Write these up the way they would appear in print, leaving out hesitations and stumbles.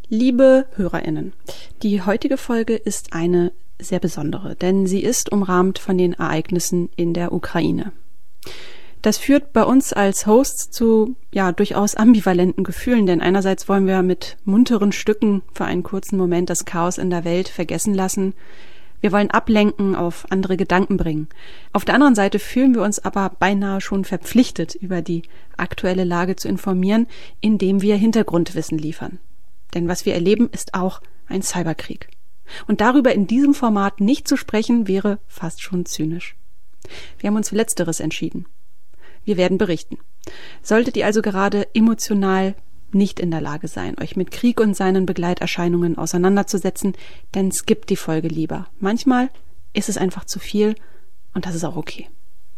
Liebe HörerInnen, die heutige Folge ist eine sehr besondere, denn sie ist umrahmt von den Ereignissen in der Ukraine. Das führt bei uns als Hosts zu durchaus ambivalenten Gefühlen, denn einerseits wollen wir mit munteren Stücken für einen kurzen Moment das Chaos in der Welt vergessen lassen. Wir wollen ablenken, auf andere Gedanken bringen. Auf der anderen Seite fühlen wir uns aber beinahe schon verpflichtet, über die aktuelle Lage zu informieren, indem wir Hintergrundwissen liefern. Denn was wir erleben, ist auch ein Cyberkrieg. Und darüber in diesem Format nicht zu sprechen, wäre fast schon zynisch. Wir haben uns für Letzteres entschieden. Wir werden berichten. Solltet ihr also gerade emotional nicht in der Lage sein, euch mit Krieg und seinen Begleiterscheinungen auseinanderzusetzen, dann skippt die Folge lieber. Manchmal ist es einfach zu viel und das ist auch okay.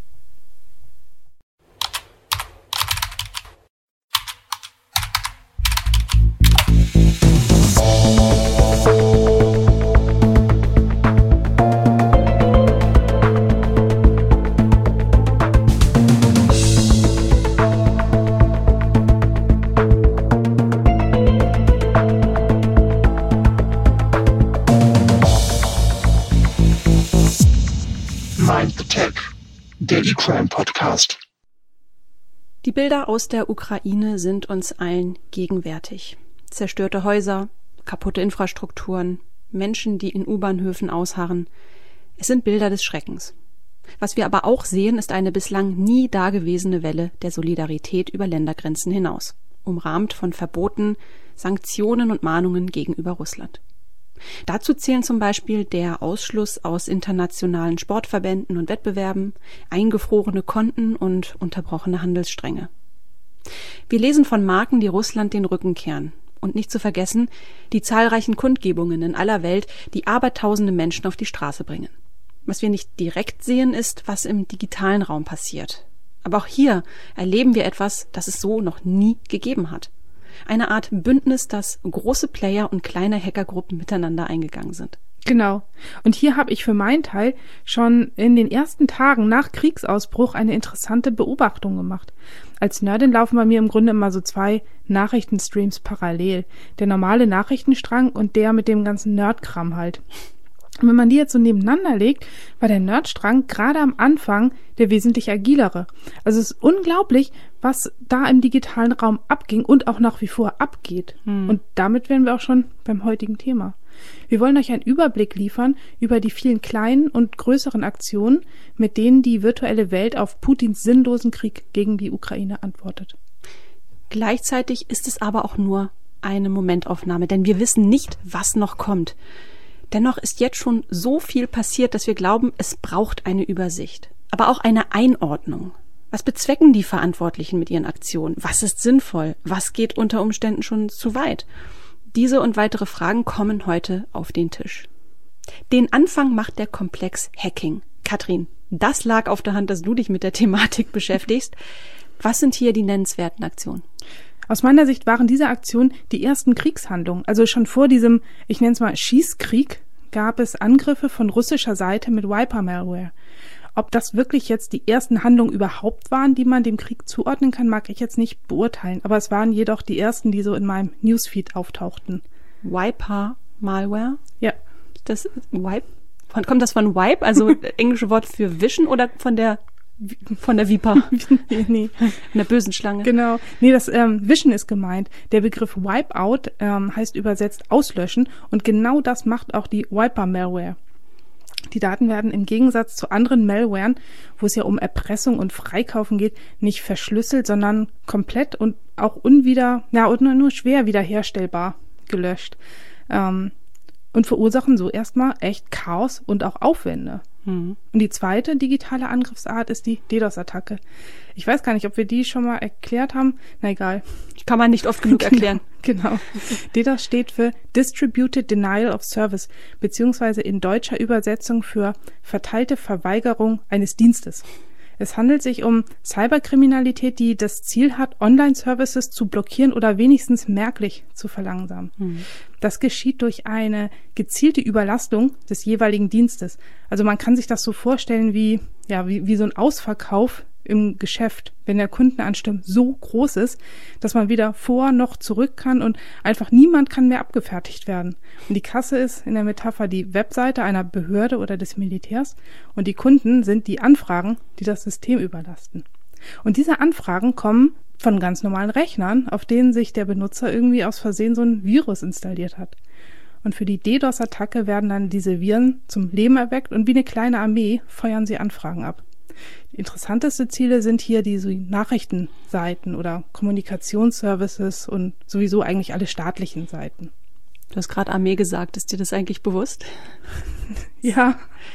Der E-Crime-Podcast. Die Bilder aus der Ukraine sind uns allen gegenwärtig. Zerstörte Häuser, kaputte Infrastrukturen, Menschen, die in U-Bahnhöfen ausharren. Es sind Bilder des Schreckens. Was wir aber auch sehen, ist eine bislang nie dagewesene Welle der Solidarität über Ländergrenzen hinaus, umrahmt von Verboten, Sanktionen und Mahnungen gegenüber Russland. Dazu zählen zum Beispiel der Ausschluss aus internationalen Sportverbänden und Wettbewerben, eingefrorene Konten und unterbrochene Handelsstränge. Wir lesen von Marken, die Russland den Rücken kehren. Und nicht zu vergessen, die zahlreichen Kundgebungen in aller Welt, die abertausende Menschen auf die Straße bringen. Was wir nicht direkt sehen, ist, was im digitalen Raum passiert. Aber auch hier erleben wir etwas, das es so noch nie gegeben hat. Eine Art Bündnis, das große Player und kleine Hackergruppen miteinander eingegangen sind. Genau. Und hier habe ich für meinen Teil schon in den ersten Tagen nach Kriegsausbruch eine interessante Beobachtung gemacht. Als Nerdin laufen bei mir im Grunde immer so 2 Nachrichtenstreams parallel. Der normale Nachrichtenstrang und der mit dem ganzen Nerdkram halt. Und wenn man die jetzt so nebeneinander legt, war der Nerdstrang gerade am Anfang der wesentlich agilere. Also es ist unglaublich, was da im digitalen Raum abging und auch nach wie vor abgeht. Und damit wären wir auch schon beim heutigen Thema. Wir wollen euch einen Überblick liefern über die vielen kleinen und größeren Aktionen, mit denen die virtuelle Welt auf Putins sinnlosen Krieg gegen die Ukraine antwortet. Gleichzeitig ist es aber auch nur eine Momentaufnahme, denn wir wissen nicht, was noch kommt. Dennoch ist jetzt schon so viel passiert, dass wir glauben, es braucht eine Übersicht. Aber auch eine Einordnung. Was bezwecken die Verantwortlichen mit ihren Aktionen? Was ist sinnvoll? Was geht unter Umständen schon zu weit? Diese und weitere Fragen kommen heute auf den Tisch. Den Anfang macht der Komplex Hacking. Katrin, das lag auf der Hand, dass du dich mit der Thematik beschäftigst. Was sind hier die nennenswerten Aktionen? Aus meiner Sicht waren diese Aktionen die ersten Kriegshandlungen. Also schon vor diesem, ich nenne es mal Schießkrieg, gab es Angriffe von russischer Seite mit Wiper-Malware. Ob das wirklich jetzt die ersten Handlungen überhaupt waren, die man dem Krieg zuordnen kann, mag ich jetzt nicht beurteilen. Aber es waren jedoch die ersten, die so in meinem Newsfeed auftauchten. Wiper-Malware? Ja. Kommt das von Wipe, also englische Wort für Wischen, oder von der Viper? Nee. Von der bösen Schlange. Genau. Nee, das Wischen ist gemeint. Der Begriff Wipeout heißt übersetzt auslöschen und genau das macht auch die Wiper-Malware. Die Daten werden im Gegensatz zu anderen Malwaren, wo es ja um Erpressung und Freikaufen geht, nicht verschlüsselt, sondern komplett und auch nur schwer wiederherstellbar gelöscht. Und verursachen so erstmal echt Chaos und auch Aufwände. Und die zweite digitale Angriffsart ist die DDoS-Attacke. Ich weiß gar nicht, ob wir die schon mal erklärt haben. Na egal. Kann man nicht oft genug erklären. Genau. DDoS steht für Distributed Denial of Service, beziehungsweise in deutscher Übersetzung für verteilte Verweigerung eines Dienstes. Es handelt sich um Cyberkriminalität, die das Ziel hat, Online-Services zu blockieren oder wenigstens merklich zu verlangsamen. Das geschieht durch eine gezielte Überlastung des jeweiligen Dienstes. Also man kann sich das so vorstellen wie so ein Ausverkauf im Geschäft, wenn der Kundenansturm so groß ist, dass man weder vor noch zurück kann und einfach niemand kann mehr abgefertigt werden. Und die Kasse ist in der Metapher die Webseite einer Behörde oder des Militärs und die Kunden sind die Anfragen, die das System überlasten. Und diese Anfragen kommen von ganz normalen Rechnern, auf denen sich der Benutzer irgendwie aus Versehen so ein Virus installiert hat. Und für die DDoS-Attacke werden dann diese Viren zum Leben erweckt und wie eine kleine Armee feuern sie Anfragen ab. Die interessanteste Ziele sind hier die Nachrichtenseiten oder Kommunikationsservices und sowieso eigentlich alle staatlichen Seiten. Du hast gerade Armee gesagt, ist dir das eigentlich bewusst? Ja,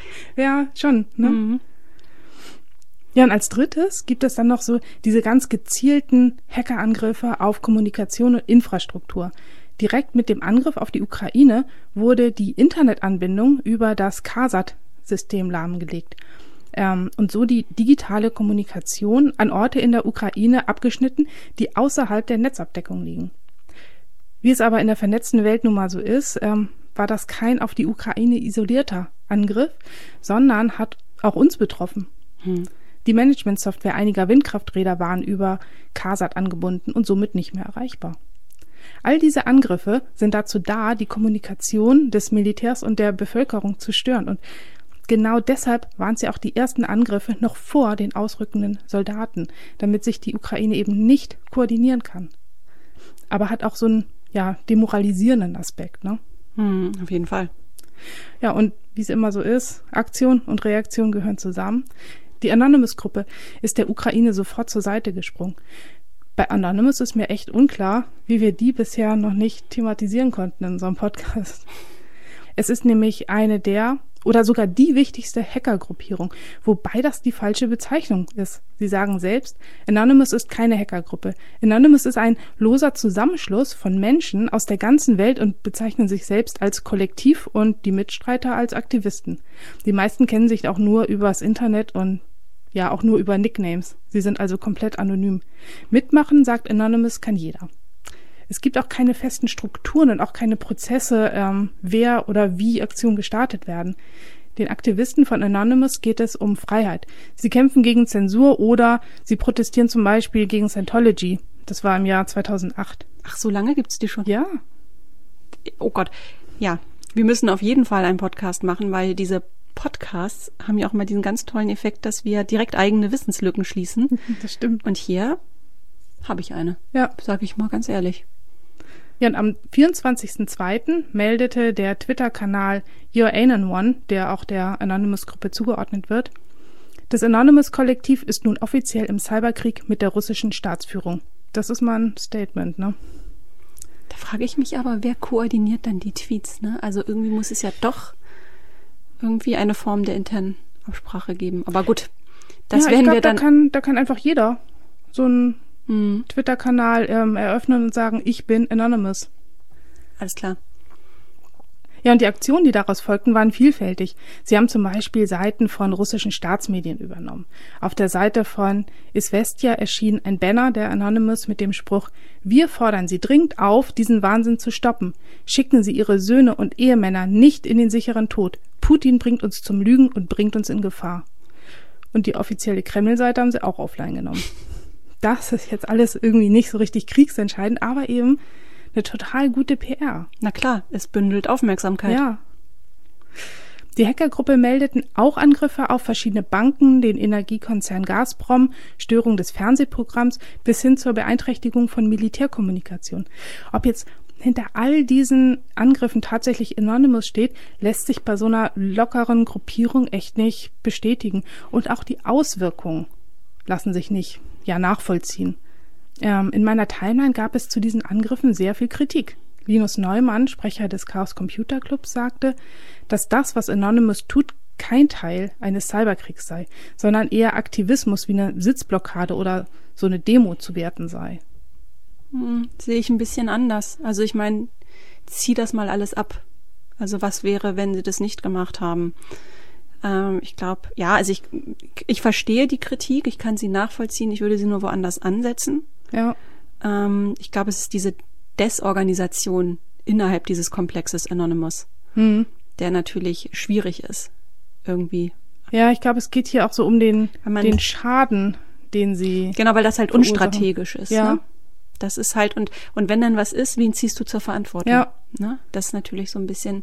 schon. Ne? Mhm. Ja, und als drittes gibt es dann noch so diese ganz gezielten Hackerangriffe auf Kommunikation und Infrastruktur. Direkt mit dem Angriff auf die Ukraine wurde die Internetanbindung über das KASAT-System lahmgelegt und so die digitale Kommunikation an Orte in der Ukraine abgeschnitten, die außerhalb der Netzabdeckung liegen. Wie es aber in der vernetzten Welt nun mal so ist, war das kein auf die Ukraine isolierter Angriff, sondern hat auch uns betroffen. Die Managementsoftware einiger Windkrafträder waren über KASAT angebunden und somit nicht mehr erreichbar. All diese Angriffe sind dazu da, die Kommunikation des Militärs und der Bevölkerung zu stören. Und genau deshalb waren es ja auch die ersten Angriffe noch vor den ausrückenden Soldaten, damit sich die Ukraine eben nicht koordinieren kann. Aber hat auch so einen demoralisierenden Aspekt, ne? Auf jeden Fall. Ja, und wie es immer so ist, Aktion und Reaktion gehören zusammen. Die Anonymous-Gruppe ist der Ukraine sofort zur Seite gesprungen. Bei Anonymous ist mir echt unklar, wie wir die bisher noch nicht thematisieren konnten in unserem Podcast. Es ist nämlich eine der oder sogar die wichtigste Hackergruppierung, wobei das die falsche Bezeichnung ist. Sie sagen selbst, Anonymous ist keine Hackergruppe. Anonymous ist ein loser Zusammenschluss von Menschen aus der ganzen Welt und bezeichnen sich selbst als Kollektiv und die Mitstreiter als Aktivisten. Die meisten kennen sich auch nur übers Internet und auch nur über Nicknames. Sie sind also komplett anonym. Mitmachen, sagt Anonymous, kann jeder. Es gibt auch keine festen Strukturen und auch keine Prozesse, wer oder wie Aktionen gestartet werden. Den Aktivisten von Anonymous geht es um Freiheit. Sie kämpfen gegen Zensur oder sie protestieren zum Beispiel gegen Scientology. Das war im Jahr 2008. Ach, so lange gibt's die schon? Ja. Oh Gott. Ja, wir müssen auf jeden Fall einen Podcast machen, weil diese Podcasts haben ja auch mal diesen ganz tollen Effekt, dass wir direkt eigene Wissenslücken schließen. Das stimmt. Und hier habe ich eine. Ja. Sag ich mal ganz ehrlich. Ja, und am 24.02. meldete der Twitter-Kanal YourAnon1, der auch der Anonymous-Gruppe zugeordnet wird, das Anonymous-Kollektiv ist nun offiziell im Cyberkrieg mit der russischen Staatsführung. Das ist mal ein Statement, ne? Da frage ich mich aber, wer koordiniert dann die Tweets, ne? Also irgendwie muss es ja doch irgendwie eine Form der internen Absprache geben. Aber gut, das werden wir dann... Da kann einfach jeder so einen Twitter-Kanal eröffnen und sagen, ich bin Anonymous. Alles klar. Ja, und die Aktionen, die daraus folgten, waren vielfältig. Sie haben zum Beispiel Seiten von russischen Staatsmedien übernommen. Auf der Seite von Izvestia erschien ein Banner der Anonymous mit dem Spruch: Wir fordern Sie dringend auf, diesen Wahnsinn zu stoppen. Schicken Sie Ihre Söhne und Ehemänner nicht in den sicheren Tod. Putin bringt uns zum Lügen und bringt uns in Gefahr. Und die offizielle Kreml-Seite haben sie auch offline genommen. Das ist jetzt alles irgendwie nicht so richtig kriegsentscheidend, aber eben eine total gute PR. Na klar, es bündelt Aufmerksamkeit. Ja. Die Hackergruppe meldeten auch Angriffe auf verschiedene Banken, den Energiekonzern Gazprom, Störung des Fernsehprogramms bis hin zur Beeinträchtigung von Militärkommunikation. Ob jetzt hinter all diesen Angriffen tatsächlich Anonymous steht, lässt sich bei so einer lockeren Gruppierung echt nicht bestätigen. Und auch die Auswirkungen lassen sich nicht nachvollziehen. In meiner Timeline gab es zu diesen Angriffen sehr viel Kritik. Linus Neumann, Sprecher des Chaos Computer Clubs, sagte, dass das, was Anonymous tut, kein Teil eines Cyberkriegs sei, sondern eher Aktivismus wie eine Sitzblockade oder so eine Demo zu werten sei. Sehe ich ein bisschen anders. Also ich meine, zieh das mal alles ab. Also was wäre, wenn sie das nicht gemacht haben? Ich glaube, also ich verstehe die Kritik, ich kann sie nachvollziehen, ich würde sie nur woanders ansetzen. Ja. Ich glaube, es ist diese Desorganisation innerhalb dieses Komplexes Anonymous, der natürlich schwierig ist, irgendwie. Ja, ich glaube, es geht hier auch so um den Schaden, den sie Genau, weil das halt unstrategisch ist. Ja. Ne? Das ist halt, und wenn dann was ist, wen ziehst du zur Verantwortung? Ja. Ne? Das ist natürlich so ein bisschen,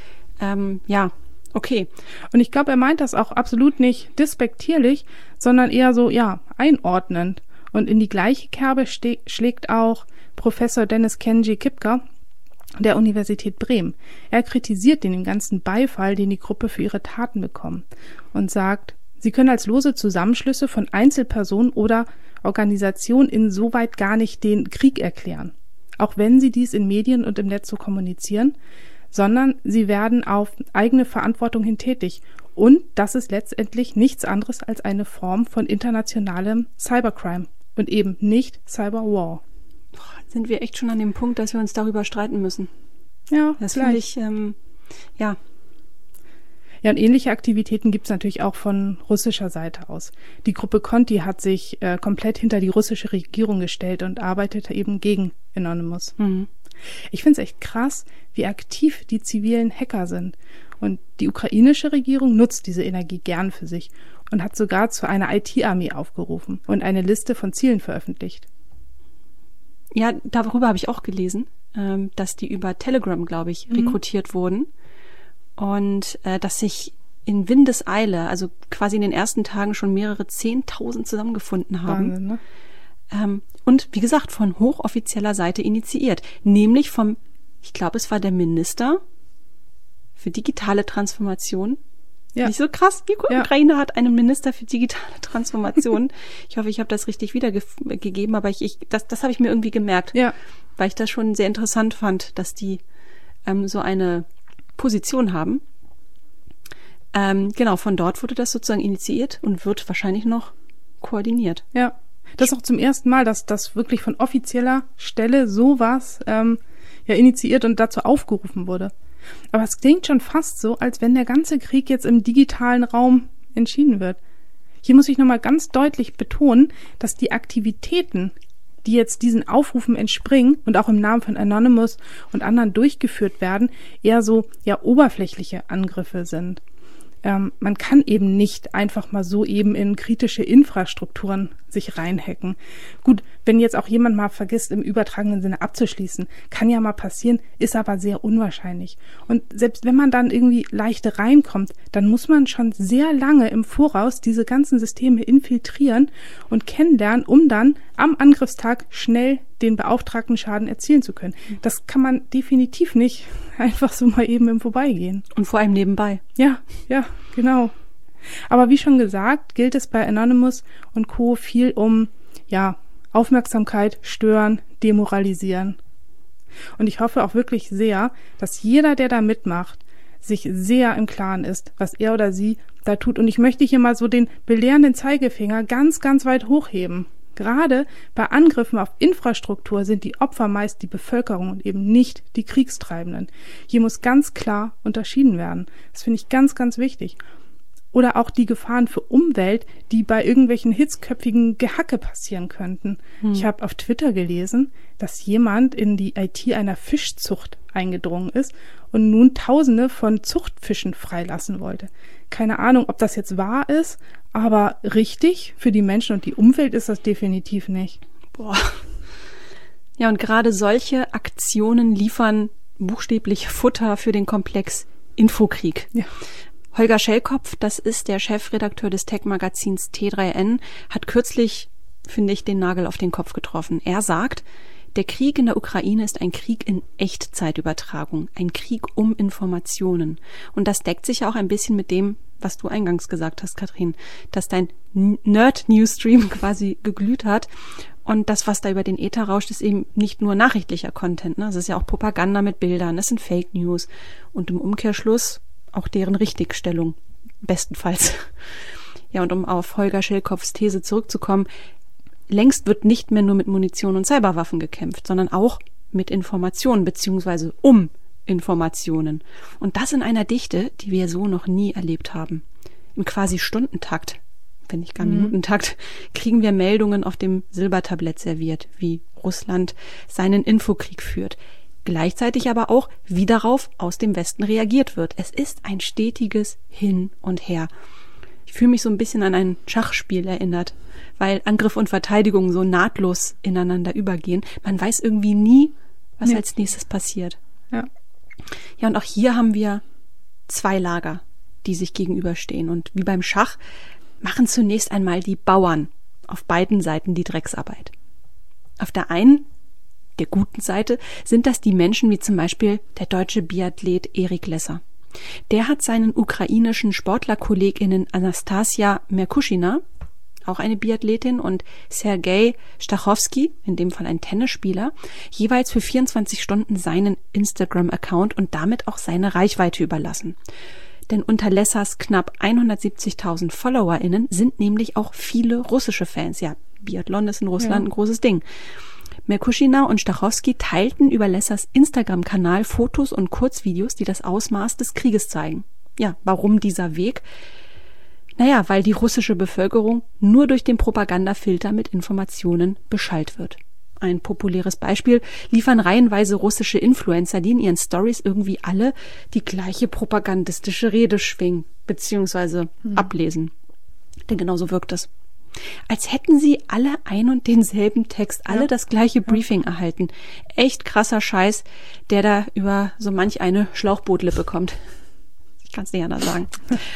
okay. Und ich glaube, er meint das auch absolut nicht despektierlich, sondern eher so, einordnend. Und in die gleiche Kerbe schlägt auch Professor Dennis Kenji Kipka der Universität Bremen. Er kritisiert den ganzen Beifall, den die Gruppe für ihre Taten bekommt und sagt, sie können als lose Zusammenschlüsse von Einzelpersonen oder Organisationen insoweit gar nicht den Krieg erklären, auch wenn sie dies in Medien und im Netz so kommunizieren, sondern sie werden auf eigene Verantwortung hin tätig. Und das ist letztendlich nichts anderes als eine Form von internationalem Cybercrime und eben nicht Cyberwar. Sind wir echt schon an dem Punkt, dass wir uns darüber streiten müssen? Ja, das finde ich, Ja, und ähnliche Aktivitäten gibt es natürlich auch von russischer Seite aus. Die Gruppe Conti hat sich komplett hinter die russische Regierung gestellt und arbeitet eben gegen Anonymous. Mhm. Ich finde es echt krass, wie aktiv die zivilen Hacker sind. Und die ukrainische Regierung nutzt diese Energie gern für sich und hat sogar zu einer IT-Armee aufgerufen und eine Liste von Zielen veröffentlicht. Ja, darüber habe ich auch gelesen, dass die über Telegram, glaube ich, rekrutiert wurden und dass sich in Windeseile, also quasi in den ersten Tagen schon mehrere 10.000 zusammengefunden haben. Wahnsinn, ne? Und wie gesagt, von hochoffizieller Seite initiiert, nämlich vom, ich glaube, es war der Minister für digitale Transformation. Ja. Nicht so krass, die Ukraine hat einen Minister für digitale Transformation. Ich hoffe, ich habe das richtig wiedergegeben, aber das habe ich mir irgendwie gemerkt, weil ich das schon sehr interessant fand, dass die so eine Position haben. Genau, von dort wurde das sozusagen initiiert und wird wahrscheinlich noch koordiniert. Ja, das ist auch zum ersten Mal, dass das wirklich von offizieller Stelle sowas initiiert und dazu aufgerufen wurde. Aber es klingt schon fast so, als wenn der ganze Krieg jetzt im digitalen Raum entschieden wird. Hier muss ich nochmal ganz deutlich betonen, dass die Aktivitäten, die jetzt diesen Aufrufen entspringen und auch im Namen von Anonymous und anderen durchgeführt werden, eher so oberflächliche Angriffe sind. Man kann eben nicht einfach mal so eben in kritische Infrastrukturen sich reinhacken. Gut, wenn jetzt auch jemand mal vergisst, im übertragenen Sinne abzuschließen, kann ja mal passieren, ist aber sehr unwahrscheinlich. Und selbst wenn man dann irgendwie leicht reinkommt, dann muss man schon sehr lange im Voraus diese ganzen Systeme infiltrieren und kennenlernen, um dann am Angriffstag schnell den beauftragten Schaden erzielen zu können. Das kann man definitiv nicht einfach so mal eben im Vorbeigehen. Und vor allem nebenbei. Ja, genau. Aber wie schon gesagt, gilt es bei Anonymous und Co. viel um, Aufmerksamkeit, stören, demoralisieren. Und ich hoffe auch wirklich sehr, dass jeder, der da mitmacht, sich sehr im Klaren ist, was er oder sie da tut. Und ich möchte hier mal so den belehrenden Zeigefinger ganz, ganz weit hochheben. Gerade bei Angriffen auf Infrastruktur sind die Opfer meist die Bevölkerung und eben nicht die Kriegstreibenden. Hier muss ganz klar unterschieden werden. Das finde ich ganz, ganz wichtig. Oder auch die Gefahren für Umwelt, die bei irgendwelchen hitzköpfigen Gehacke passieren könnten. Ich habe auf Twitter gelesen, dass jemand in die IT einer Fischzucht eingedrungen ist und nun Tausende von Zuchtfischen freilassen wollte. Keine Ahnung, ob das jetzt wahr ist, aber richtig für die Menschen und die Umwelt ist das definitiv nicht. Boah. Ja, und gerade solche Aktionen liefern buchstäblich Futter für den Komplex Infokrieg. Ja. Holger Schellkopf, das ist der Chefredakteur des Tech-Magazins T3N, hat kürzlich, finde ich, den Nagel auf den Kopf getroffen. Er sagt, der Krieg in der Ukraine ist ein Krieg in Echtzeitübertragung, ein Krieg um Informationen. Und das deckt sich auch ein bisschen mit dem, was du eingangs gesagt hast, Katrin, dass dein Nerd-Newsstream quasi geglüht hat. Und das, was da über den Äther rauscht, ist eben nicht nur nachrichtlicher Content. Ne? Es ist ja auch Propaganda mit Bildern, das sind Fake News. Und im Umkehrschluss auch deren Richtigstellung, bestenfalls. Ja, und um auf Holger Schellkopfs These zurückzukommen, längst wird nicht mehr nur mit Munition und Cyberwaffen gekämpft, sondern auch mit Informationen beziehungsweise um Informationen. Und das in einer Dichte, die wir so noch nie erlebt haben. Im quasi Stundentakt, wenn nicht gar Minutentakt, kriegen wir Meldungen auf dem Silbertablett serviert, wie Russland seinen Infokrieg führt. Gleichzeitig aber auch, wie darauf aus dem Westen reagiert wird. Es ist ein stetiges Hin und Her. fühle mich so ein bisschen an ein Schachspiel erinnert, weil Angriff und Verteidigung so nahtlos ineinander übergehen. Man weiß irgendwie nie, was als nächstes passiert. Ja. Ja, und auch hier haben wir 2 Lager, die sich gegenüberstehen. Und wie beim Schach machen zunächst einmal die Bauern auf beiden Seiten die Drecksarbeit. Auf der einen, der guten Seite, sind das die Menschen wie zum Beispiel der deutsche Biathlet Erik Lesser. Der hat seinen ukrainischen SportlerkollegInnen Anastasia Merkushina, auch eine Biathletin, und Sergei Stachowski, in dem Fall ein Tennisspieler, jeweils für 24 Stunden seinen Instagram-Account und damit auch seine Reichweite überlassen. Denn unter Lessers knapp 170.000 FollowerInnen sind nämlich auch viele russische Fans. Ja, Biathlon ist in Russland ein großes Ding. Merkushina und Stachowski teilten über Lessers Instagram-Kanal Fotos und Kurzvideos, die das Ausmaß des Krieges zeigen. Ja, warum dieser Weg? Naja, weil die russische Bevölkerung nur durch den Propagandafilter mit Informationen beschallt wird. Ein populäres Beispiel liefern reihenweise russische Influencer, die in ihren Stories irgendwie alle die gleiche propagandistische Rede schwingen bzw. ablesen. Denn genauso wirkt es. Als hätten sie alle ein und denselben Text, alle das gleiche Briefing erhalten. Echt krasser Scheiß, der da über so manch eine Schlauchbootlippe kommt. Ich kann es nicht anders sagen.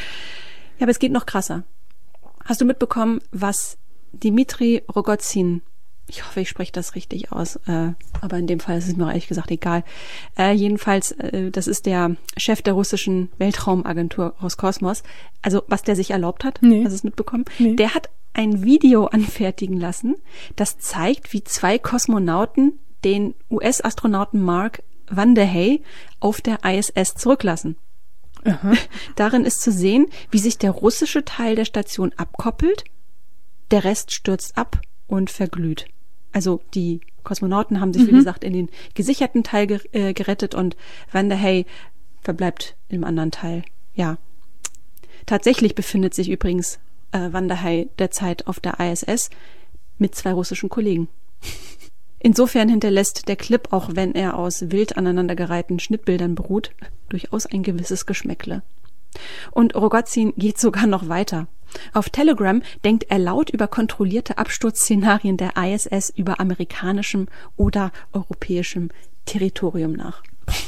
Ja, aber es geht noch krasser. Hast du mitbekommen, was Dmitri Rogozin, ich hoffe, ich spreche das richtig aus, aber in dem Fall ist es mir ehrlich gesagt egal. Jedenfalls, das ist der Chef der russischen Weltraumagentur Roskosmos. Also, was der sich erlaubt hat, hast du es mitbekommen? Nee. Der hat ein Video anfertigen lassen, das zeigt, wie 2 Kosmonauten den US-Astronauten Mark Vande auf der ISS zurücklassen. Aha. Darin ist zu sehen, wie sich der russische Teil der Station abkoppelt, der Rest stürzt ab und verglüht. Also die Kosmonauten haben sich, wie gesagt, in den gesicherten Teil gerettet und Vande verbleibt im anderen Teil. Ja, tatsächlich befindet sich übrigens Vande derzeit auf der ISS mit 2 russischen Kollegen. Insofern hinterlässt der Clip, auch wenn er aus wild aneinandergereihten Schnittbildern beruht, durchaus ein gewisses Geschmäckle. Und Rogozin geht sogar noch weiter. Auf Telegram denkt er laut über kontrollierte Absturzszenarien der ISS über amerikanischem oder europäischem Territorium nach.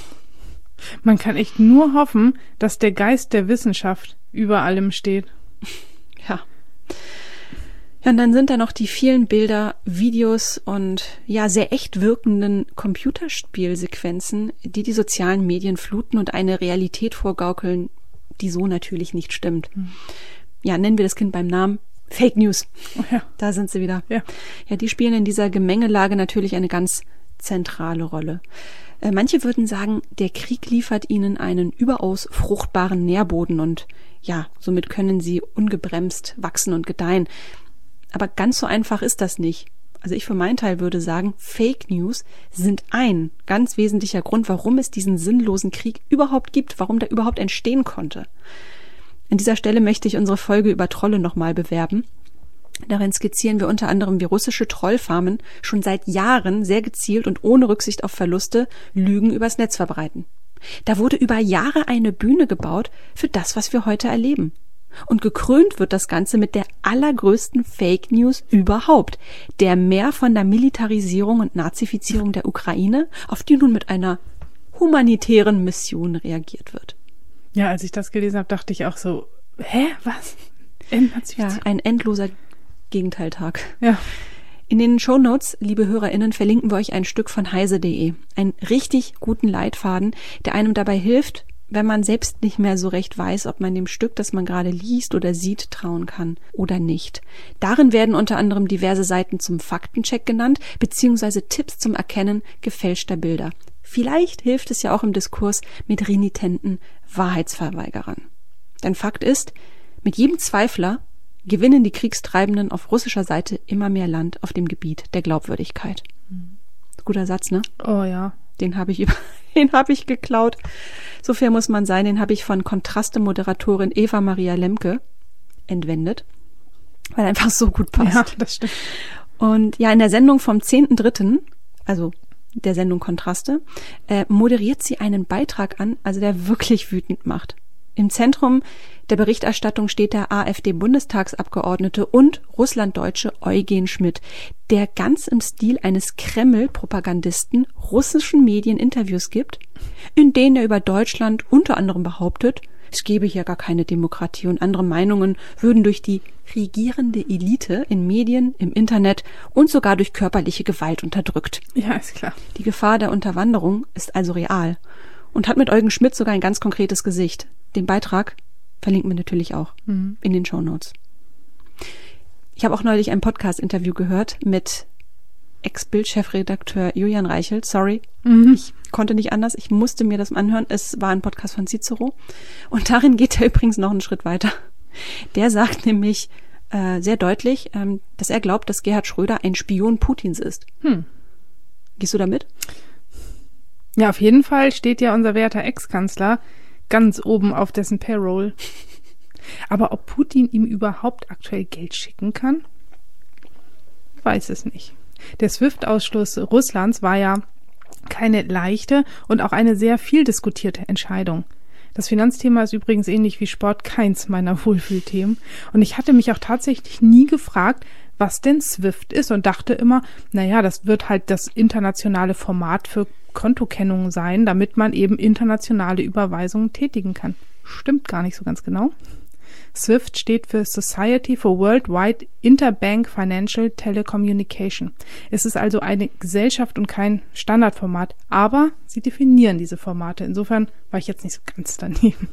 Man kann echt nur hoffen, dass der Geist der Wissenschaft über allem steht. Ja. Ja, und dann sind da noch die vielen Bilder, Videos und ja sehr echt wirkenden Computerspielsequenzen, die die sozialen Medien fluten und eine Realität vorgaukeln, die so natürlich nicht stimmt. Ja, nennen wir das Kind beim Namen. Fake News. Oh ja. Da sind sie wieder. Ja. Ja, die spielen in dieser Gemengelage natürlich eine ganz zentrale Rolle. Manche würden sagen, der Krieg liefert ihnen einen überaus fruchtbaren Nährboden und ja, somit können sie ungebremst wachsen und gedeihen. Aber ganz so einfach ist das nicht. Also ich für meinen Teil würde sagen, Fake News sind ein ganz wesentlicher Grund, warum es diesen sinnlosen Krieg überhaupt gibt, warum der überhaupt entstehen konnte. An dieser Stelle möchte ich unsere Folge über Trolle nochmal bewerben. Darin skizzieren wir unter anderem, wie russische Trollfarmen schon seit Jahren sehr gezielt und ohne Rücksicht auf Verluste Lügen übers Netz verbreiten. Da wurde über Jahre eine Bühne gebaut für das, was wir heute erleben. Und gekrönt wird das Ganze mit der allergrößten Fake News überhaupt, der mehr von der Militarisierung und Nazifizierung der Ukraine, auf die nun mit einer humanitären Mission reagiert wird. Ja, als ich das gelesen habe, dachte ich auch so, hä, was? Ja, ein endloser Gegenteiltag. Ja. In den Shownotes, liebe HörerInnen, verlinken wir euch ein Stück von heise.de. Einen richtig guten Leitfaden, der einem dabei hilft, wenn man selbst nicht mehr so recht weiß, ob man dem Stück, das man gerade liest oder sieht, trauen kann oder nicht. Darin werden unter anderem diverse Seiten zum Faktencheck genannt, beziehungsweise Tipps zum Erkennen gefälschter Bilder. Vielleicht hilft es ja auch im Diskurs mit renitenten Wahrheitsverweigerern. Denn Fakt ist, mit jedem Zweifler gewinnen die Kriegstreibenden auf russischer Seite immer mehr Land auf dem Gebiet der Glaubwürdigkeit. Guter Satz, ne? Oh ja. Den habe ich geklaut. So fair muss man sein, den habe ich von Kontraste-Moderatorin Eva Maria Lemke entwendet, weil er einfach so gut passt. Ja, das stimmt. Und ja, in der Sendung vom 10.3., also der Sendung Kontraste, moderiert sie einen Beitrag an, also der wirklich wütend macht. Im Zentrum der Berichterstattung steht der AfD-Bundestagsabgeordnete und Russlanddeutsche Eugen Schmidt, der ganz im Stil eines Kreml-Propagandisten russischen Medien Interviews gibt, in denen er über Deutschland unter anderem behauptet, es gebe hier gar keine Demokratie und andere Meinungen würden durch die regierende Elite in Medien, im Internet und sogar durch körperliche Gewalt unterdrückt. Ja, ist klar. Die Gefahr der Unterwanderung ist also real und hat mit Eugen Schmidt sogar ein ganz konkretes Gesicht. Den Beitrag verlinken wir natürlich auch in den Shownotes. Ich habe auch neulich ein Podcast-Interview gehört mit Ex-Bild-Chefredakteur Julian Reichelt. Sorry, ich konnte nicht anders. Ich musste mir das anhören. Es war ein Podcast von Cicero. Und darin geht er übrigens noch einen Schritt weiter. Der sagt nämlich sehr deutlich, dass er glaubt, dass Gerhard Schröder ein Spion Putins ist. Gehst du da mit? Ja, auf jeden Fall steht ja unser werter Ex-Kanzler ganz oben auf dessen Payroll. Aber ob Putin ihm überhaupt aktuell Geld schicken kann? Weiß es nicht. Der SWIFT-Ausschluss Russlands war ja keine leichte und auch eine sehr viel diskutierte Entscheidung. Das Finanzthema ist übrigens ähnlich wie Sport keins meiner Wohlfühlthemen. Und ich hatte mich auch tatsächlich nie gefragt, was denn SWIFT ist und dachte immer, naja, das wird halt das internationale Format für Kontokennung sein, damit man eben internationale Überweisungen tätigen kann. Stimmt gar nicht so ganz genau. SWIFT steht für Society for Worldwide Interbank Financial Telecommunication. Es ist also eine Gesellschaft und kein Standardformat, aber sie definieren diese Formate. Insofern war ich jetzt nicht so ganz daneben.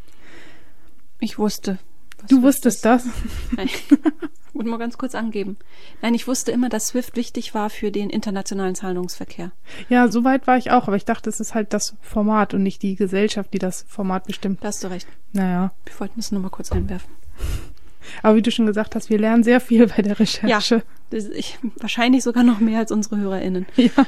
Ich wusste. Du wusstest das? Nein. Ich wollte mal ganz kurz angeben. Nein, ich wusste immer, dass SWIFT wichtig war für den internationalen Zahlungsverkehr. Ja, so weit war ich auch, aber ich dachte, es ist halt das Format und nicht die Gesellschaft, die das Format bestimmt. Da hast du recht. Naja. Wir wollten es nur mal kurz einwerfen. Aber wie du schon gesagt hast, wir lernen sehr viel bei der Recherche. Ja, wahrscheinlich sogar noch mehr als unsere HörerInnen.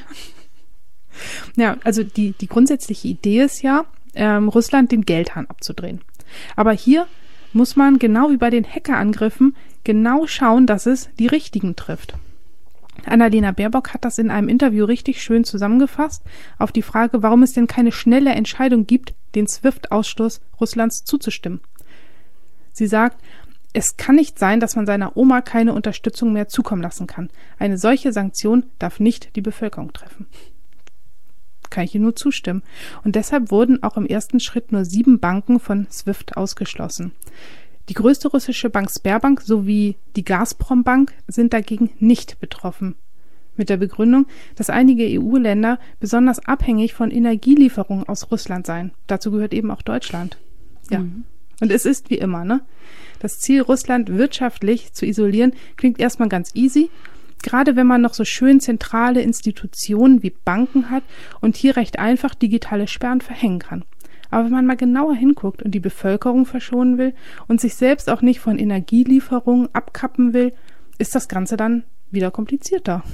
Ja, also die grundsätzliche Idee ist ja, Russland den Geldhahn abzudrehen. Aber hier muss man genau wie bei den Hackerangriffen genau schauen, dass es die Richtigen trifft. Annalena Baerbock hat das in einem Interview richtig schön zusammengefasst auf die Frage, warum es denn keine schnelle Entscheidung gibt, den SWIFT-Ausschluss Russlands zuzustimmen. Sie sagt, es kann nicht sein, dass man seiner Oma keine Unterstützung mehr zukommen lassen kann. Eine solche Sanktion darf nicht die Bevölkerung treffen. Kann ich ihr nur zustimmen. Und deshalb wurden auch im ersten Schritt nur 7 Banken von SWIFT ausgeschlossen. Die größte russische Bank Sberbank sowie die Gazprom-Bank sind dagegen nicht betroffen. Mit der Begründung, dass einige EU-Länder besonders abhängig von Energielieferungen aus Russland seien. Dazu gehört eben auch Deutschland. Ja. Und es ist wie immer, ne? Das Ziel, Russland wirtschaftlich zu isolieren, klingt erstmal ganz easy. Gerade wenn man noch so schön zentrale Institutionen wie Banken hat und hier recht einfach digitale Sperren verhängen kann. Aber wenn man mal genauer hinguckt und die Bevölkerung verschonen will und sich selbst auch nicht von Energielieferungen abkappen will, ist das Ganze dann wieder komplizierter.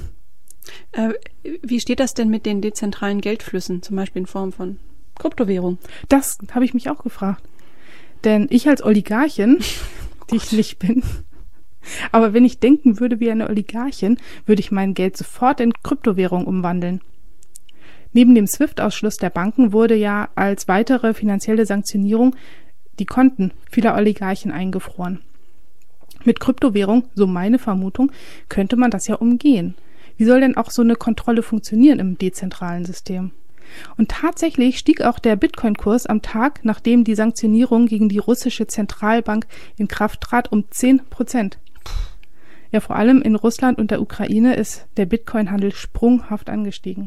Wie steht das denn mit den dezentralen Geldflüssen, zum Beispiel in Form von Kryptowährung? Das habe ich mich auch gefragt. Denn ich als Oligarchin, die ich nicht bin, aber wenn ich denken würde wie eine Oligarchin, würde ich mein Geld sofort in Kryptowährung umwandeln. Neben dem SWIFT-Ausschluss der Banken wurde ja als weitere finanzielle Sanktionierung die Konten vieler Oligarchen eingefroren. Mit Kryptowährung, so meine Vermutung, könnte man das ja umgehen. Wie soll denn auch so eine Kontrolle funktionieren im dezentralen System? Und tatsächlich stieg auch der Bitcoin-Kurs am Tag, nachdem die Sanktionierung gegen die russische Zentralbank in Kraft trat, um 10%. Ja, vor allem in Russland und der Ukraine ist der Bitcoin-Handel sprunghaft angestiegen.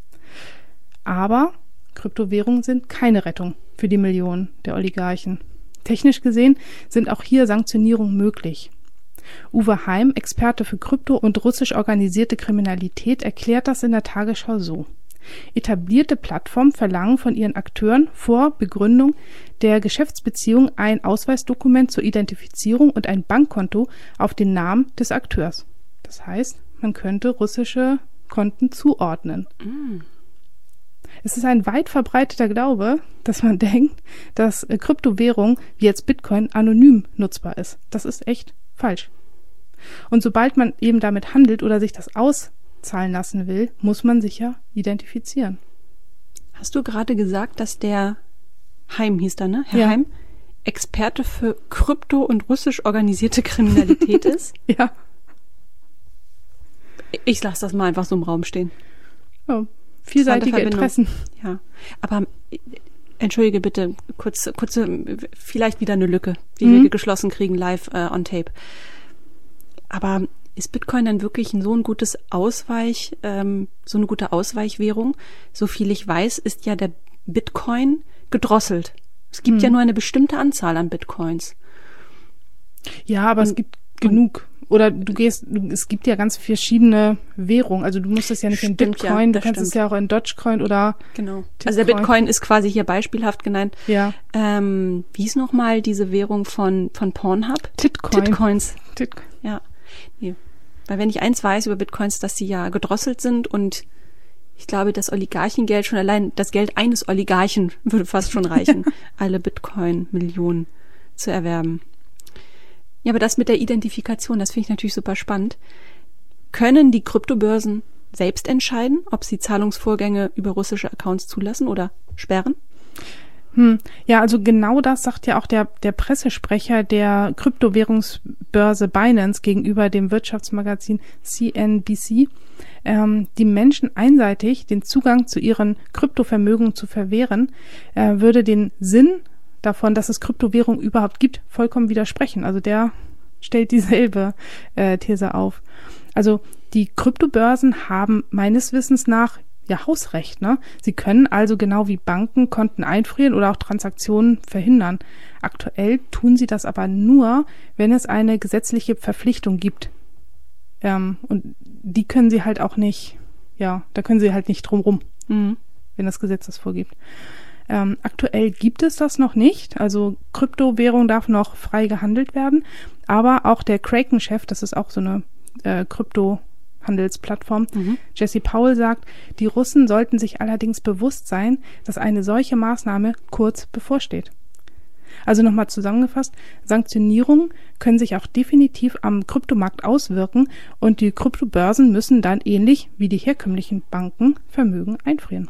Aber Kryptowährungen sind keine Rettung für die Millionen der Oligarchen. Technisch gesehen sind auch hier Sanktionierungen möglich. Uwe Heim, Experte für Krypto und russisch organisierte Kriminalität, erklärt das in der Tagesschau so. Etablierte Plattformen verlangen von ihren Akteuren vor Begründung der Geschäftsbeziehung ein Ausweisdokument zur Identifizierung und ein Bankkonto auf den Namen des Akteurs. Das heißt, man könnte russische Konten zuordnen. Es ist ein weit verbreiteter Glaube, dass man denkt, dass Kryptowährung wie jetzt Bitcoin anonym nutzbar ist. Das ist echt falsch. Und sobald man eben damit handelt oder sich das auszahlen lassen will, muss man sich ja identifizieren. Hast du gerade gesagt, dass der Heim hieß da, ne? Herr Ja. Heim Experte für Krypto- und russisch organisierte Kriminalität ist. Ja. Ich lasse das mal einfach so im Raum stehen. Oh, vielseitige Interessen. Ja, aber entschuldige bitte, kurze, vielleicht wieder eine Lücke, die wir geschlossen kriegen, live on tape. Aber ist Bitcoin dann wirklich so ein gutes so eine gute Ausweichwährung? So viel ich weiß, ist ja der Bitcoin gedrosselt. Es gibt ja nur eine bestimmte Anzahl an Bitcoins. Ja, aber es gibt genug. Oder es gibt ja ganz verschiedene Währungen. Also du musst es ja nicht in Bitcoin, du kannst es ja auch in Dogecoin oder Genau. Titcoin. Also der Bitcoin ist quasi hier beispielhaft genannt. Ja. Wie ist nochmal diese Währung von Pornhub? Titcoins. Ja. Nee. Weil wenn ich eins weiß über Bitcoins, dass sie ja gedrosselt sind und ich glaube, das Oligarchengeld, schon allein das Geld eines Oligarchen würde fast schon reichen, alle Bitcoin-Millionen zu erwerben. Ja, aber das mit der Identifikation, das finde ich natürlich super spannend. Können die Kryptobörsen selbst entscheiden, ob sie Zahlungsvorgänge über russische Accounts zulassen oder sperren? Ja, also genau das sagt ja auch der Pressesprecher der Kryptowährungsbörse Binance gegenüber dem Wirtschaftsmagazin CNBC. Die Menschen einseitig den Zugang zu ihren Kryptovermögen zu verwehren, würde den Sinn davon, dass es Kryptowährung überhaupt gibt, vollkommen widersprechen. Also der stellt dieselbe These auf. Also die Kryptobörsen haben meines Wissens nach ja Hausrecht, ne? Sie können also genau wie Banken Konten einfrieren oder auch Transaktionen verhindern. Aktuell tun sie das aber nur, wenn es eine gesetzliche Verpflichtung gibt. Und die können sie halt auch nicht, ja, da können sie halt nicht drum rum, wenn das Gesetz das vorgibt. Aktuell gibt es das noch nicht, also Kryptowährung darf noch frei gehandelt werden, aber auch der Kraken-Chef, das ist auch so eine Kryptohandelsplattform, Jesse Powell sagt, die Russen sollten sich allerdings bewusst sein, dass eine solche Maßnahme kurz bevorsteht. Also nochmal zusammengefasst, Sanktionierungen können sich auch definitiv am Kryptomarkt auswirken und die Kryptobörsen müssen dann ähnlich wie die herkömmlichen Banken Vermögen einfrieren.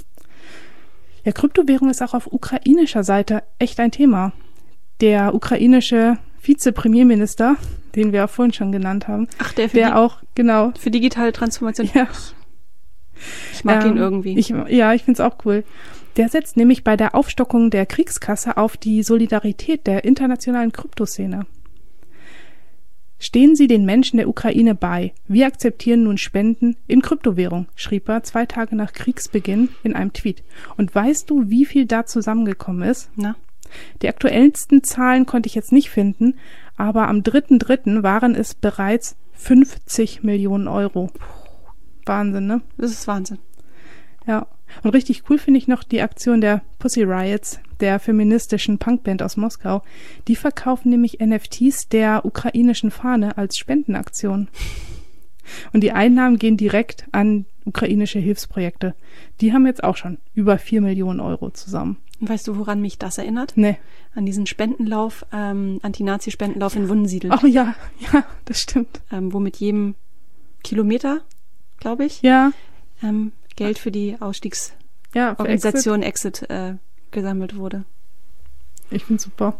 Ja, Kryptowährung ist auch auf ukrainischer Seite echt ein Thema. Der ukrainische Vizepremierminister, den wir auch vorhin schon genannt haben, für digitale Transformation. Ja. Ich mag ihn irgendwie. Ich finde es auch cool. Der setzt nämlich bei der Aufstockung der Kriegskasse auf die Solidarität der internationalen Kryptoszene. Stehen Sie den Menschen der Ukraine bei. Wir akzeptieren nun Spenden in Kryptowährung, schrieb er 2 Tage nach Kriegsbeginn in einem Tweet. Und weißt du, wie viel da zusammengekommen ist? Na? Die aktuellsten Zahlen konnte ich jetzt nicht finden, aber am 3.3. waren es bereits 50 Millionen Euro. Wahnsinn, ne? Das ist Wahnsinn. Ja. Und richtig cool finde ich noch die Aktion der Pussy Riots, der feministischen Punkband aus Moskau. Die verkaufen nämlich NFTs der ukrainischen Fahne als Spendenaktion. Und die Einnahmen gehen direkt an ukrainische Hilfsprojekte. Die haben jetzt auch schon über 4 Millionen Euro zusammen. Und weißt du, woran mich das erinnert? Nee. An diesen Spendenlauf, Anti-Nazi-Spendenlauf in Wunsiedel. Oh ja, das stimmt. Wo mit jedem Kilometer, glaube ich, Geld für die Ausstiegsorganisation Exit gesammelt wurde. Ich finde super.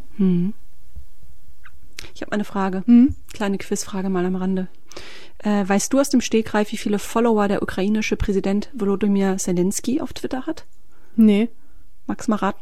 Ich habe eine Frage. Kleine Quizfrage mal am Rande. Weißt du aus dem Stegreif, wie viele Follower der ukrainische Präsident Volodymyr Zelensky auf Twitter hat? Nee. Magst du mal raten?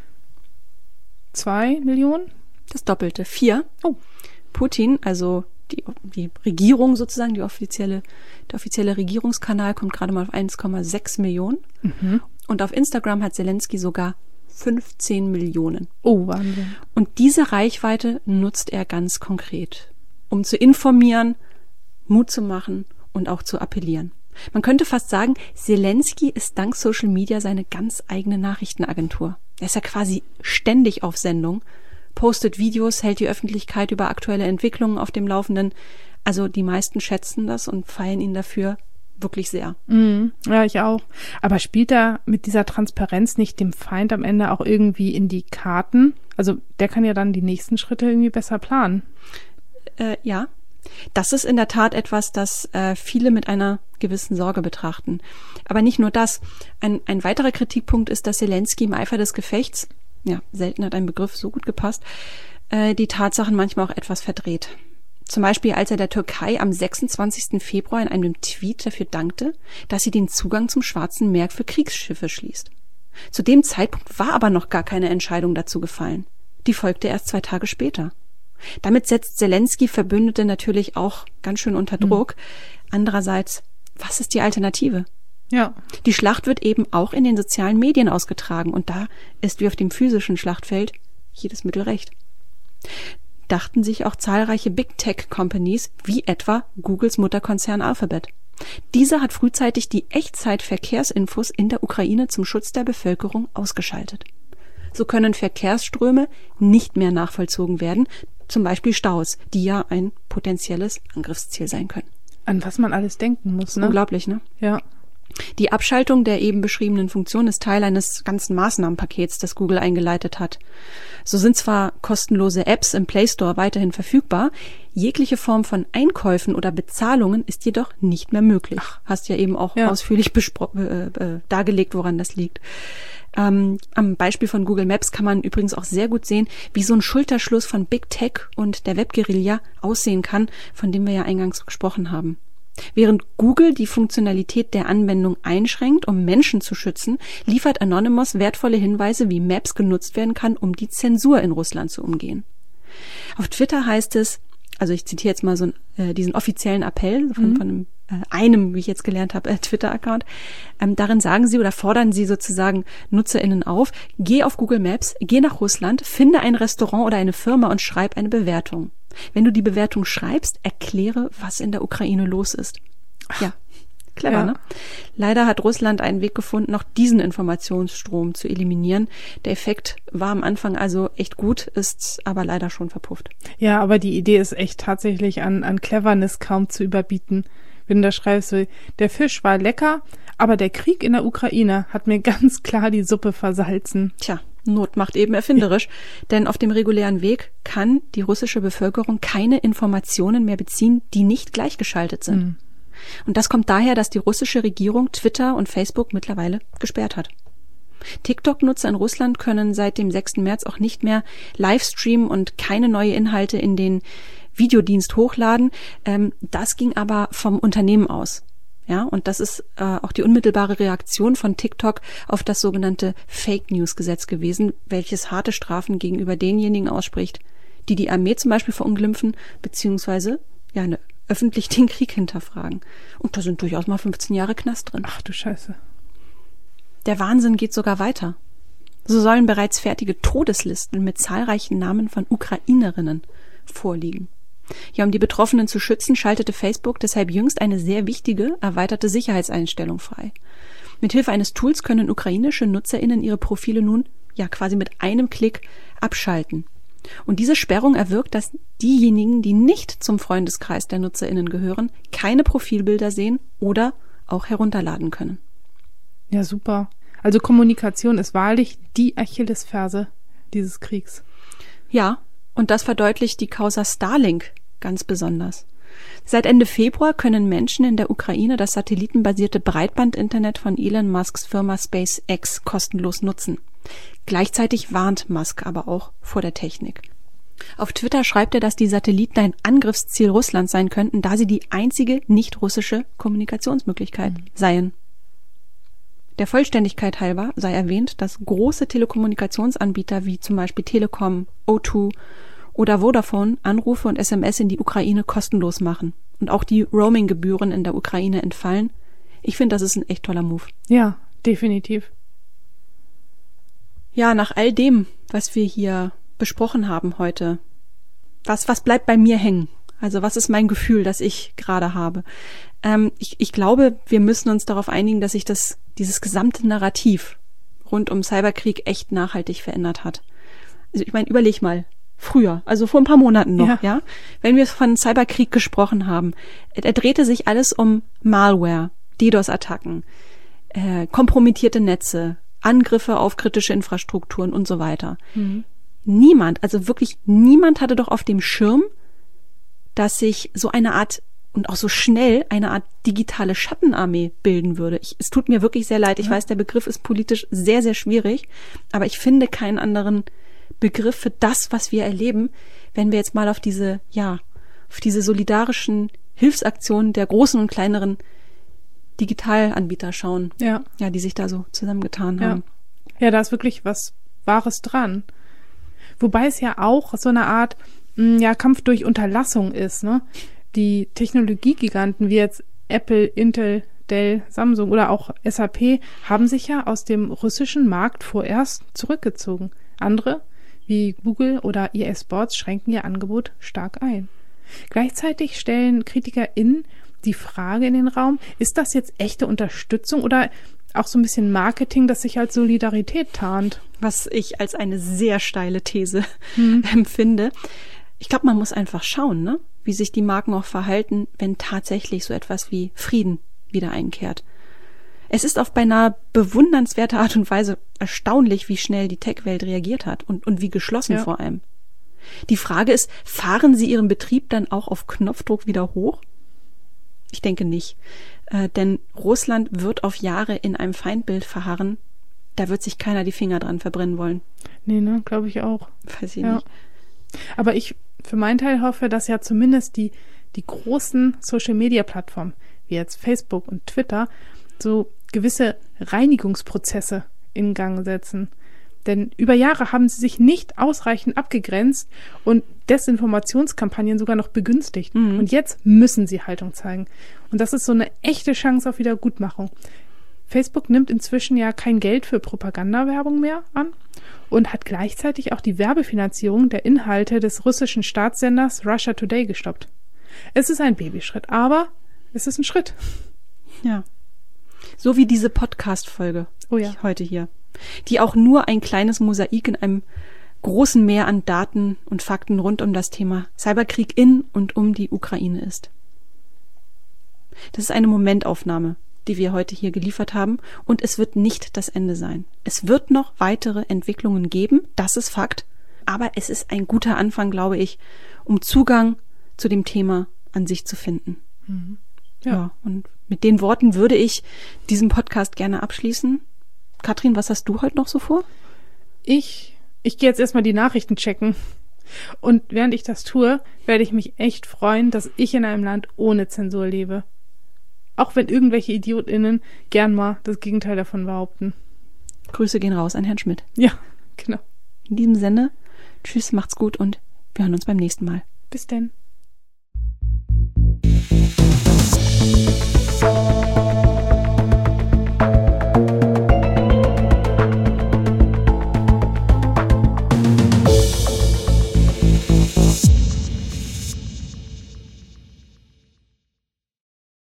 2 Millionen? Das Doppelte. 4. Oh. Putin, also die Regierung sozusagen, der offizielle Regierungskanal kommt gerade mal auf 1,6 Millionen. Und auf Instagram hat Zelensky sogar 15 Millionen. Oh, Wahnsinn. Und diese Reichweite nutzt er ganz konkret, um zu informieren, Mut zu machen und auch zu appellieren. Man könnte fast sagen, Zelensky ist dank Social Media seine ganz eigene Nachrichtenagentur. Er ist ja quasi ständig auf Sendung, postet Videos, hält die Öffentlichkeit über aktuelle Entwicklungen auf dem Laufenden. Also die meisten schätzen das und feiern ihn dafür wirklich sehr. Ja, ich auch. Aber spielt er mit dieser Transparenz nicht dem Feind am Ende auch irgendwie in die Karten? Also der kann ja dann die nächsten Schritte irgendwie besser planen. Ja, das ist in der Tat etwas, das viele mit einer gewissen Sorge betrachten. Aber nicht nur das. Ein weiterer Kritikpunkt ist, dass Zelensky im Eifer des Gefechts ja, selten hat ein Begriff so gut gepasst, die Tatsachen manchmal auch etwas verdreht. Zum Beispiel, als er der Türkei am 26. Februar in einem Tweet dafür dankte, dass sie den Zugang zum Schwarzen Meer für Kriegsschiffe schließt. Zu dem Zeitpunkt war aber noch gar keine Entscheidung dazu gefallen. Die folgte erst 2 Tage später. Damit setzt Zelensky Verbündete natürlich auch ganz schön unter Druck. Andererseits, was ist die Alternative? Ja. Die Schlacht wird eben auch in den sozialen Medien ausgetragen und da ist wie auf dem physischen Schlachtfeld jedes Mittel recht. Dachten sich auch zahlreiche Big Tech Companies, wie etwa Googles Mutterkonzern Alphabet. Dieser hat frühzeitig die Echtzeit-Verkehrsinfos in der Ukraine zum Schutz der Bevölkerung ausgeschaltet. So können Verkehrsströme nicht mehr nachvollzogen werden, zum Beispiel Staus, die ja ein potenzielles Angriffsziel sein können. An was man alles denken muss, ne? Unglaublich, ne? Ja. Die Abschaltung der eben beschriebenen Funktion ist Teil eines ganzen Maßnahmenpakets, das Google eingeleitet hat. So sind zwar kostenlose Apps im Play Store weiterhin verfügbar, jegliche Form von Einkäufen oder Bezahlungen ist jedoch nicht mehr möglich. Hast ja eben auch ausführlich dargelegt, woran das liegt. Am Beispiel von Google Maps kann man übrigens auch sehr gut sehen, wie so ein Schulterschluss von Big Tech und der Webguerilla aussehen kann, von dem wir ja eingangs gesprochen haben. Während Google die Funktionalität der Anwendung einschränkt, um Menschen zu schützen, liefert Anonymous wertvolle Hinweise, wie Maps genutzt werden kann, um die Zensur in Russland zu umgehen. Auf Twitter heißt es, also ich zitiere jetzt mal so diesen offiziellen Appell von einem, wie ich jetzt gelernt habe, Twitter-Account. Darin sagen sie oder fordern sie sozusagen NutzerInnen auf, geh auf Google Maps, geh nach Russland, finde ein Restaurant oder eine Firma und schreib eine Bewertung. Wenn du die Bewertung schreibst, erkläre, was in der Ukraine los ist. Ja, clever, ne? Leider hat Russland einen Weg gefunden, noch diesen Informationsstrom zu eliminieren. Der Effekt war am Anfang also echt gut, ist aber leider schon verpufft. Ja, aber die Idee ist echt tatsächlich an Cleverness kaum zu überbieten. Wenn du da schreibst, der Fisch war lecker, aber der Krieg in der Ukraine hat mir ganz klar die Suppe versalzen. Tja, Not macht eben erfinderisch, denn auf dem regulären Weg kann die russische Bevölkerung keine Informationen mehr beziehen, die nicht gleichgeschaltet sind. Und das kommt daher, dass die russische Regierung Twitter und Facebook mittlerweile gesperrt hat. TikTok-Nutzer in Russland können seit dem 6. März auch nicht mehr Livestreamen und keine neue Inhalte in den Videodienst hochladen. Das ging aber vom Unternehmen aus. Ja, und das ist auch die unmittelbare Reaktion von TikTok auf das sogenannte Fake-News-Gesetz gewesen, welches harte Strafen gegenüber denjenigen ausspricht, die die Armee zum Beispiel verunglimpfen, beziehungsweise öffentlich den Krieg hinterfragen. Und da sind durchaus mal 15 Jahre Knast drin. Ach du Scheiße. Der Wahnsinn geht sogar weiter. So sollen bereits fertige Todeslisten mit zahlreichen Namen von Ukrainerinnen vorliegen. Ja, um die Betroffenen zu schützen, schaltete Facebook deshalb jüngst eine sehr wichtige, erweiterte Sicherheitseinstellung frei. Mithilfe eines Tools können ukrainische NutzerInnen ihre Profile nun quasi mit einem Klick abschalten. Und diese Sperrung erwirkt, dass diejenigen, die nicht zum Freundeskreis der NutzerInnen gehören, keine Profilbilder sehen oder auch herunterladen können. Ja, super. Also Kommunikation ist wahrlich die Achillesferse dieses Kriegs. Ja, und das verdeutlicht die Causa Starlink ganz besonders. Seit Ende Februar können Menschen in der Ukraine das satellitenbasierte Breitbandinternet von Elon Musks Firma SpaceX kostenlos nutzen. Gleichzeitig warnt Musk aber auch vor der Technik. Auf Twitter schreibt er, dass die Satelliten ein Angriffsziel Russlands sein könnten, da sie die einzige nicht-russische Kommunikationsmöglichkeit seien. Der Vollständigkeit halber sei erwähnt, dass große Telekommunikationsanbieter wie zum Beispiel Telekom, O2 oder Vodafone Anrufe und SMS in die Ukraine kostenlos machen und auch die Roaming-Gebühren in der Ukraine entfallen. Ich finde, das ist ein echt toller Move. Ja, definitiv. Ja, nach all dem, was wir hier besprochen haben heute, was bleibt bei mir hängen? Also was ist mein Gefühl, das ich gerade habe? Ich glaube, wir müssen uns darauf einigen, dass sich dieses gesamte Narrativ rund um Cyberkrieg echt nachhaltig verändert hat. Also ich meine, überleg mal, früher, also vor ein paar Monaten noch, ja, wenn wir von Cyberkrieg gesprochen haben, drehte sich alles um Malware, DDoS-Attacken, kompromittierte Netze, Angriffe auf kritische Infrastrukturen und so weiter. Niemand, also wirklich niemand hatte doch auf dem Schirm, dass sich so eine Art und auch so schnell eine Art digitale Schattenarmee bilden würde. Es tut mir wirklich sehr leid. Ich weiß, der Begriff ist politisch sehr, sehr schwierig, aber ich finde keinen anderen Begriff für das, was wir erleben, wenn wir jetzt mal auf diese solidarischen Hilfsaktionen der großen und kleineren Digitalanbieter schauen, die sich da so zusammengetan haben. Ja, da ist wirklich was Wahres dran. Wobei es ja auch so eine Art Kampf durch Unterlassung ist, ne? Die Technologiegiganten wie jetzt Apple, Intel, Dell, Samsung oder auch SAP haben sich ja aus dem russischen Markt vorerst zurückgezogen. Andere wie Google oder EA Sports schränken ihr Angebot stark ein. Gleichzeitig stellen KritikerInnen die Frage in den Raum, ist das jetzt echte Unterstützung oder auch so ein bisschen Marketing, das sich als Solidarität tarnt? Was ich als eine sehr steile These empfinde. Ich glaube, man muss einfach schauen, ne? Wie sich die Marken auch verhalten, wenn tatsächlich so etwas wie Frieden wieder einkehrt. Es ist auf beinahe bewundernswerte Art und Weise erstaunlich, wie schnell die Tech-Welt reagiert hat und wie geschlossen vor allem. Die Frage ist, fahren sie ihren Betrieb dann auch auf Knopfdruck wieder hoch? Ich denke nicht. Denn Russland wird auf Jahre in einem Feindbild verharren. Da wird sich keiner die Finger dran verbrennen wollen. Nee, ne, glaube ich auch. Weiß ich nicht. Aber ich für meinen Teil hoffe, dass ja zumindest die großen Social-Media-Plattformen, wie jetzt Facebook und Twitter, so gewisse Reinigungsprozesse in Gang setzen. Denn über Jahre haben sie sich nicht ausreichend abgegrenzt und Desinformationskampagnen sogar noch begünstigt. Und jetzt müssen sie Haltung zeigen. Und das ist so eine echte Chance auf Wiedergutmachung. Facebook nimmt inzwischen ja kein Geld für Propagandawerbung mehr an und hat gleichzeitig auch die Werbefinanzierung der Inhalte des russischen Staatssenders Russia Today gestoppt. Es ist ein Babyschritt, aber es ist ein Schritt. Ja. So wie diese Podcast-Folge heute hier, die auch nur ein kleines Mosaik in einem großen Meer an Daten und Fakten rund um das Thema Cyberkrieg in und um die Ukraine ist. Das ist eine Momentaufnahme, die wir heute hier geliefert haben, und es wird nicht das Ende sein. Es wird noch weitere Entwicklungen geben, das ist Fakt, aber es ist ein guter Anfang, glaube ich, um Zugang zu dem Thema an sich zu finden. Ja, und mit den Worten würde ich diesen Podcast gerne abschließen. Katrin, was hast du heute noch so vor? Ich gehe jetzt erstmal die Nachrichten checken. Und während ich das tue, werde ich mich echt freuen, dass ich in einem Land ohne Zensur lebe. Auch wenn irgendwelche IdiotInnen gern mal das Gegenteil davon behaupten. Grüße gehen raus an Herrn Schmidt. Ja, genau. In diesem Sinne, tschüss, macht's gut und wir hören uns beim nächsten Mal. Bis denn.